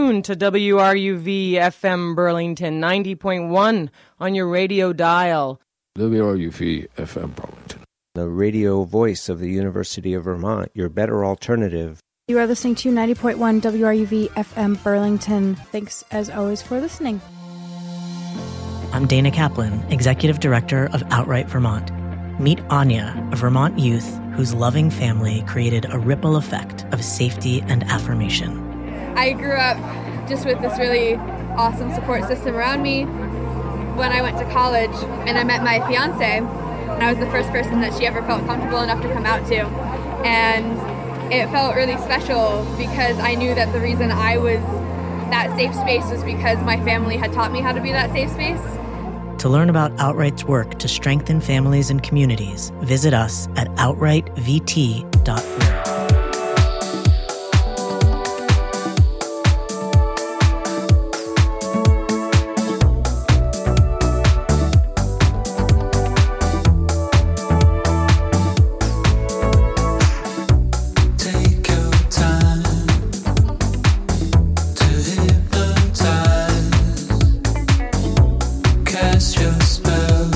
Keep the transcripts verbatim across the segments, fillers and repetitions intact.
tuned to W R U V F M Burlington, ninety point one on your radio dial. W R U V F M Burlington. The radio voice of the University of Vermont, your better alternative. You are listening to ninety point one W R U V F M Burlington. Thanks, as always, for listening. I'm Dana Kaplan, Executive Director of Outright Vermont. Meet Anya, a Vermont youth whose loving family created a ripple effect of safety and affirmation. I grew up just with this really awesome support system around me. When I went to college and I met my fiance, and I was the first person that she ever felt comfortable enough to come out to. And it felt really special because I knew that the reason I was that safe space was because my family had taught me how to be that safe space. To learn about Outright's work to strengthen families and communities, visit us at outright v t dot org.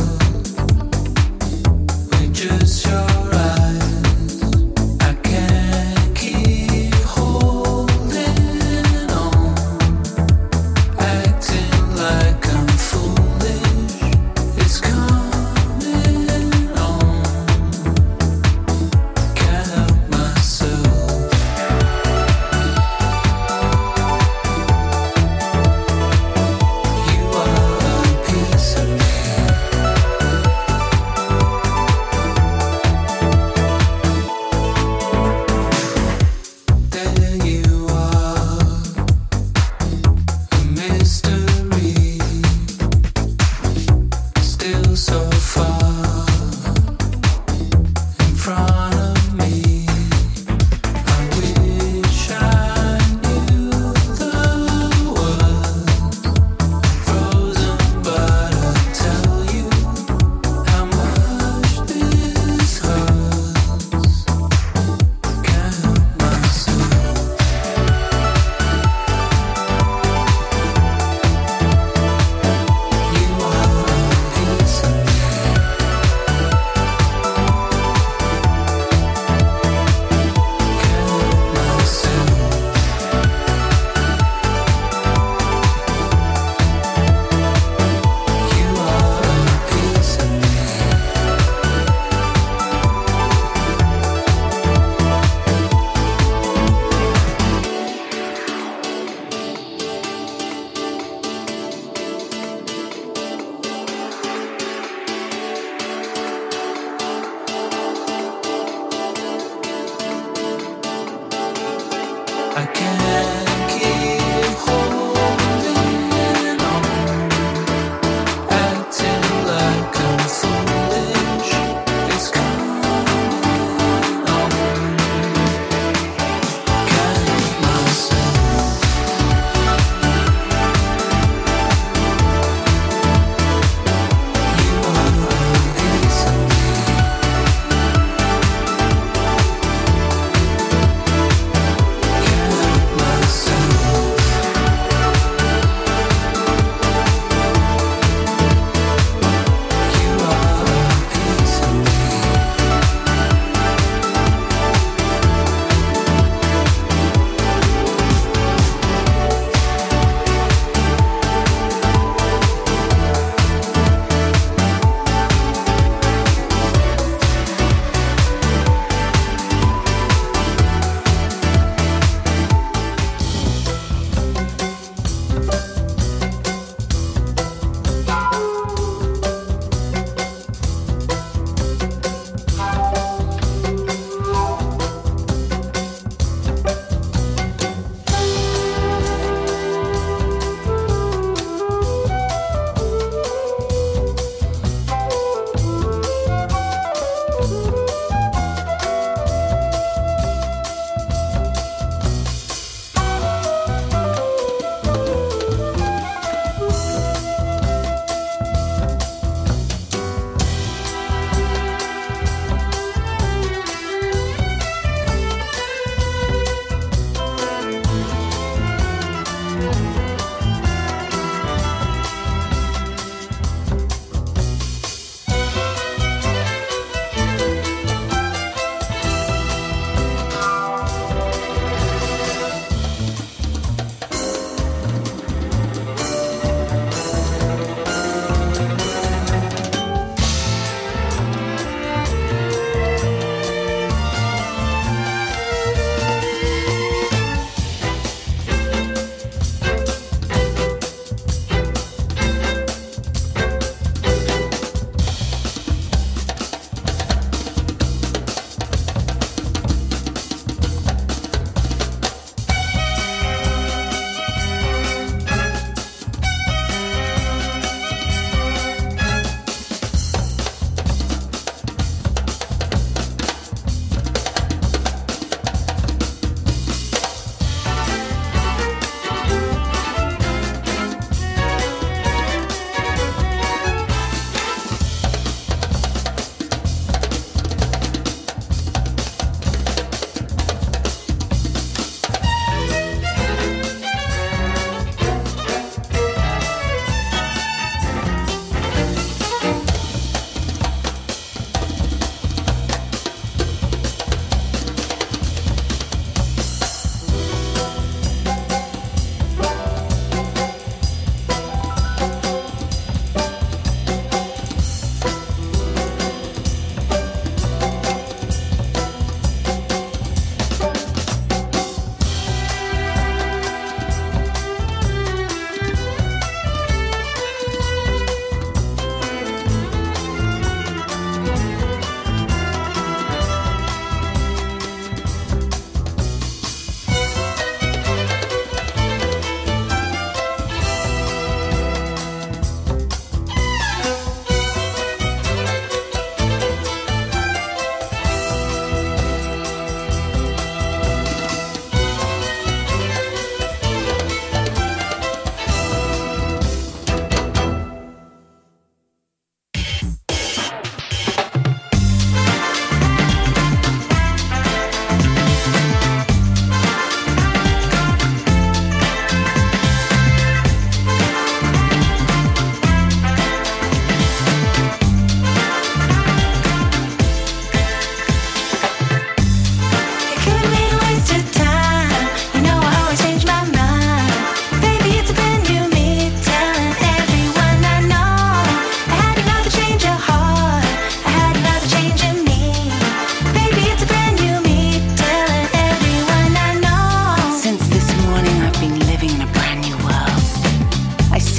Just your eyes, I can't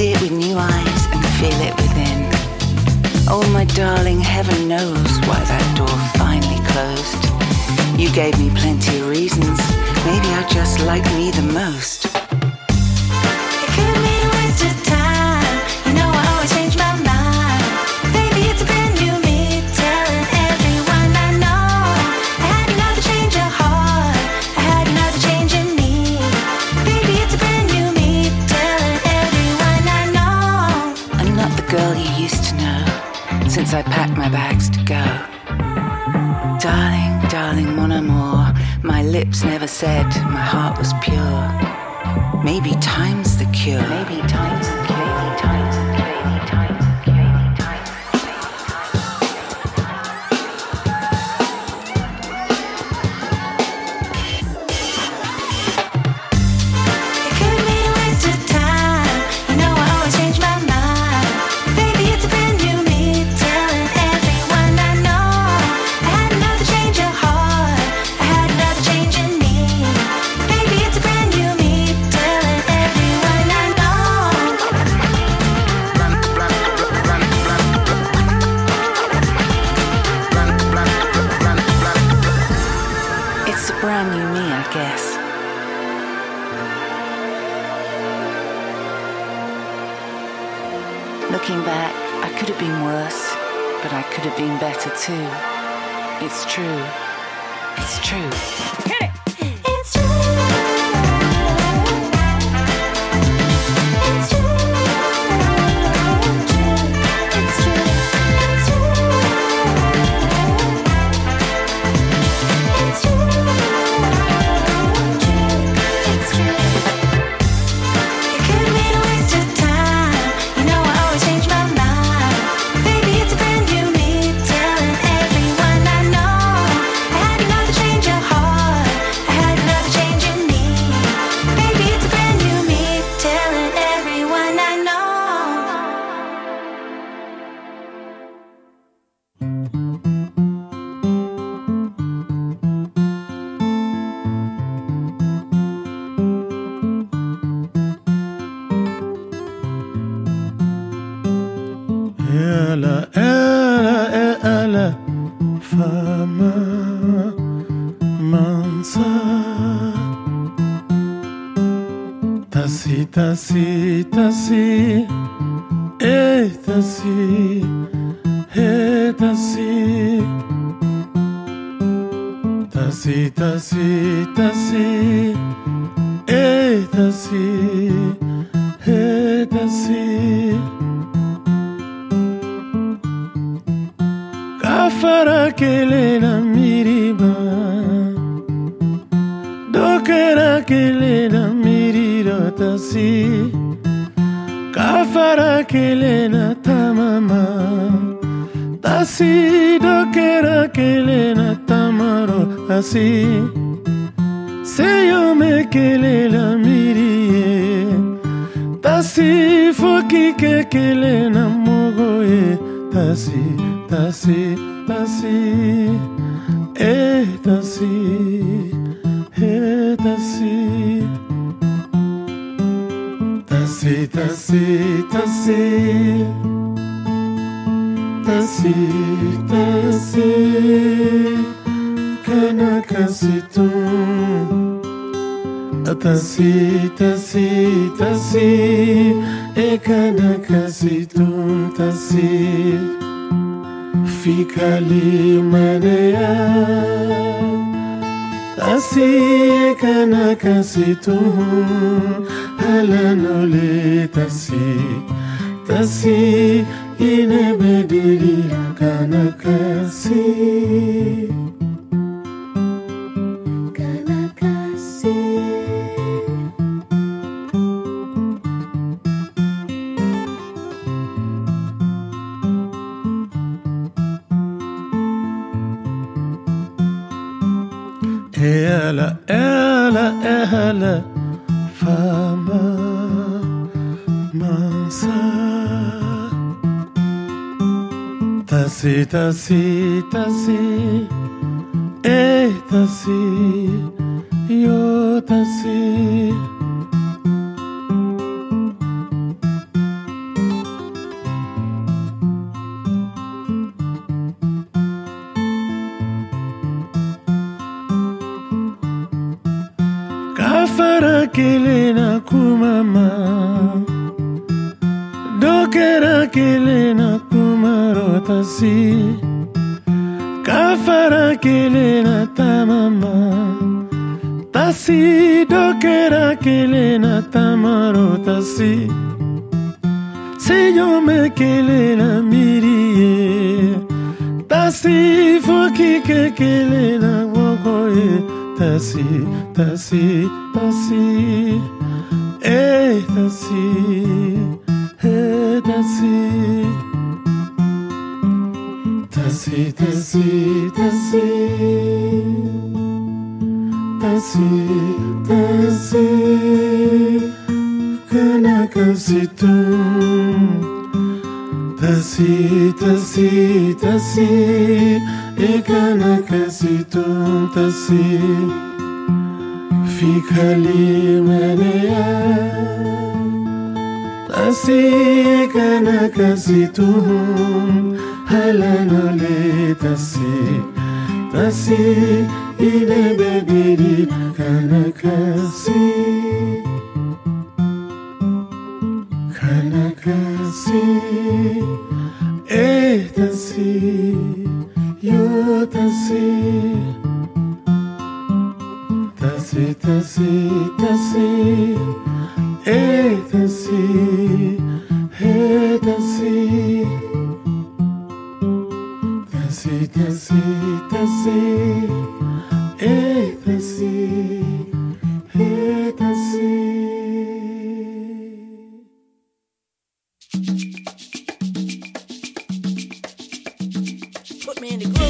see it with new eyes and feel it within. Oh, my darling, heaven knows why that door finally closed. You gave me plenty of reasons. Maybe I just like me the most. It could be a waste of time. You know I always change my mind. Baby, it's a brand new me, telling everyone I know. I had another change of heart. I had another change in me. Baby, it's a brand new me, telling everyone I know. I'm not the girl you used to know, since I packed my bags to go. Darling, darling, mon amour, my lips never said my heart was pure. Maybe time's the cure. Maybe time's the cure. Maybe time's the cure. Maybe time's the cure. Maybe time's It could be a waste of time. You know I always change my mind. Baby, it's a brand new me, telling everyone I know. I had another change of heart. I had another change in me. Baby, it's a brand new me, telling everyone I know. It's a brand new me, I guess. Looking back, I could have been worse, but I could have been better too. It's true. It's true. Hit it! It's true. It's true. It's true. It's true. It's true. It's true. It could be a waste of time. You know I always change my mind. Baby, it's a brand new me, telling everyone I know. I had another change of heart. I had another change in me. Baby, it's a brand new me, telling everyone I know. Ela, ela é ela, fama mansa. Tassi, tassi, tassi, ei, tassi, ei, tassi. Tassi, tassi, tassi, ei, tassi, ei, tassi. Kafara kele na miriba, dokera kele na miriro tasi. Kafara kele na tamama, tasi dokera kele na tamaro asi. Seyo me kele la mirie, tasi foki ke kele na mogoye tasi. Tassi, tassi, eh, tassi, eh, tassi. Tassi, tassi, tassi. Tassi, tassi. Kana kasitu. Tassi, tassi, tassi. E kana kasitu, tassi. Fica ali maneia, tassi kana kasitu, ela no le tassi, tassi inebedeli kana kasi, kana kasi. Ela, ela, ela, fama mansa. Tassi, tassi, tassi, ei, tassi, yo tassi. kelena kumama dokera kelena kumarotasi kafara kelena tamama tasi dokera kelena tamarotasi seyo me kelena mirie tasi foki ke kelena wokoye tasi tasi tasi eh tasi eh tasi tasi tasi tasi tasi tasi kena kasih tu tasi tasi tasi ikana kasih tu tasi fikali mania tasi ikana kasih tu halanole tasi tasi ine bebiri kana kasih kana kasih eh tasi yo tasi tasi tasi tasi eh tasi eh tasi tasi tasi tasi eh tasi eh tasi. Put me in the